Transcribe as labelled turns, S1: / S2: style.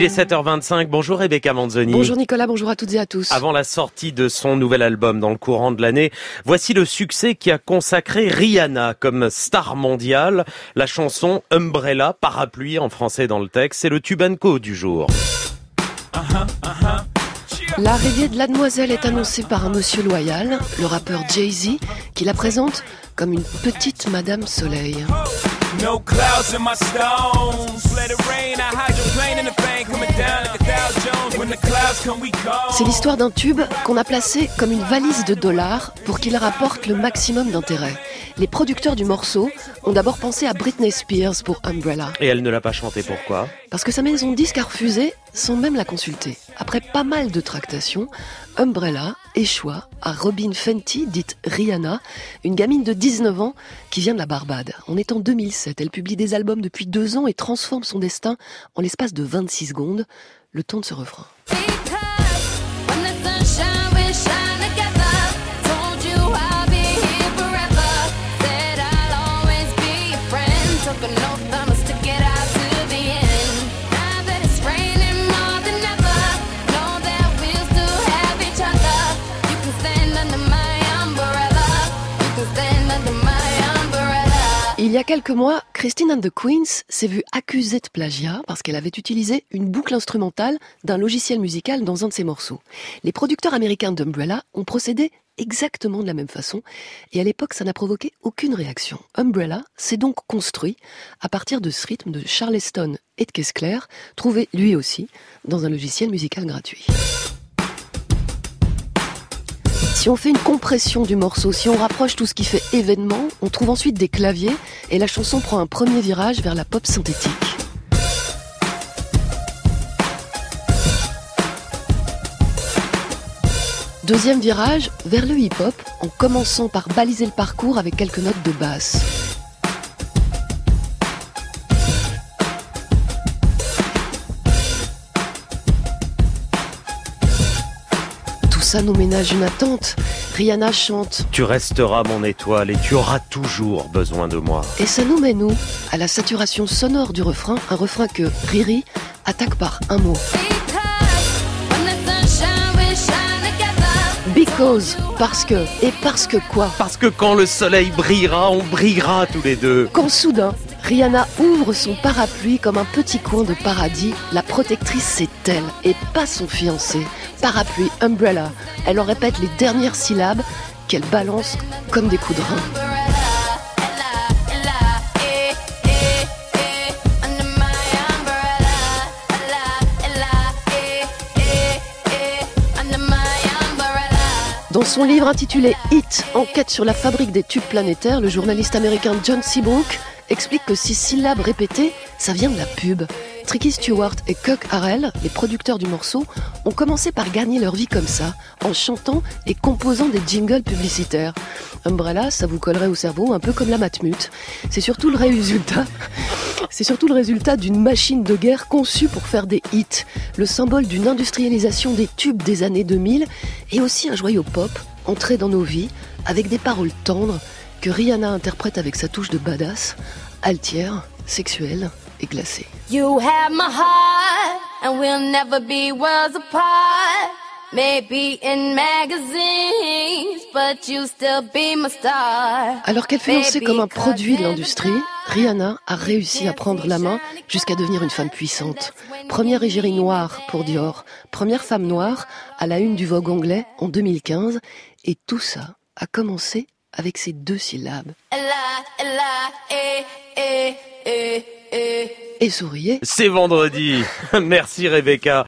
S1: Il est 7h25. Bonjour Rebecca Manzoni.
S2: Bonjour Nicolas, bonjour à toutes et à tous.
S1: Avant la sortie de son nouvel album dans le courant de l'année, voici le succès qui a consacré Rihanna comme star mondiale. La chanson Umbrella, parapluie en français dans le texte, c'est le tube & Co du jour.
S2: L'arrivée de la demoiselle est annoncée par un monsieur loyal, le rappeur Jay-Z, qui la présente comme une petite Madame Soleil.
S3: No clouds in my stones. Let it rain, I hydroplane in the bank, coming down like a Dow Jones. When the clouds come, we go.
S2: C'est l'histoire d'un tube qu'on a placé comme une valise de dollars pour qu'il rapporte le maximum d'intérêt. Les producteurs du morceau ont d'abord pensé à Britney Spears pour Umbrella.
S1: Et elle ne l'a pas chanté, pourquoi ?
S2: Parce que sa maison de disques a refusé sans même la consulter. Après pas mal de tractations, Umbrella échoua à Robin Fenty, dite Rihanna, une gamine de 19 ans qui vient de la Barbade. On est en 2007, elle publie des albums depuis 2 ans et transforme son destin en l'espace de 26 secondes, le temps de ce refrain. Il y a quelques mois, Christine and the Queens s'est vue accusée de plagiat parce qu'elle avait utilisé une boucle instrumentale d'un logiciel musical dans un de ses morceaux. Les producteurs américains d'Umbrella ont procédé exactement de la même façon et à l'époque, ça n'a provoqué aucune réaction. Umbrella s'est donc construit à partir de ce rythme de Charleston et de caisse claire, trouvé lui aussi dans un logiciel musical gratuit. Si on fait une compression du morceau, si on rapproche tout ce qui fait événement, on trouve ensuite des claviers et la chanson prend un premier virage vers la pop synthétique. Deuxième virage vers le hip-hop, en commençant par baliser le parcours avec quelques notes de basse. Ça nous ménage une attente. Rihanna chante.
S1: Tu resteras mon étoile et tu auras toujours besoin de moi.
S2: Et ça nous met, nous, à la saturation sonore du refrain, un refrain que Riri attaque par un mot. Because, parce que, et parce que quoi ?
S1: Parce que quand le soleil brillera, on brillera tous les deux.
S2: Quand soudain, Rihanna ouvre son parapluie comme un petit coin de paradis, la protectrice c'est elle, et pas son fiancé. Parapluie, umbrella, elle en répète les dernières syllabes qu'elle balance comme des coups de rein. Dans son livre intitulé Hit, enquête sur la fabrique des tubes planétaires, le journaliste américain John Seabrook explique que 6 syllabes répétées, ça vient de la pub. Tricky Stewart et Cuck Harrell, les producteurs du morceau, ont commencé par gagner leur vie comme ça, en chantant et composant des jingles publicitaires. Umbrella, ça vous collerait au cerveau, un peu comme la matmut. C'est surtout le résultat d'une machine de guerre conçue pour faire des hits, le symbole d'une industrialisation des tubes des années 2000 et aussi un joyau pop entré dans nos vies avec des paroles tendres que Rihanna interprète avec sa touche de badass, altière, sexuelle et glacée.
S4: You have my heart and we'll never be worlds apart. Maybe in magazines, but you still be my star.
S2: Alors qu'elle fait lancer comme un produit de l'industrie, Rihanna a réussi à prendre la main jusqu'à devenir une femme puissante. Première égérie noire pour Dior, première femme noire à la une du Vogue anglais en 2015, et tout ça a commencé avec ces 2 syllabes. Et souriez.
S1: C'est vendredi. Merci Rebecca.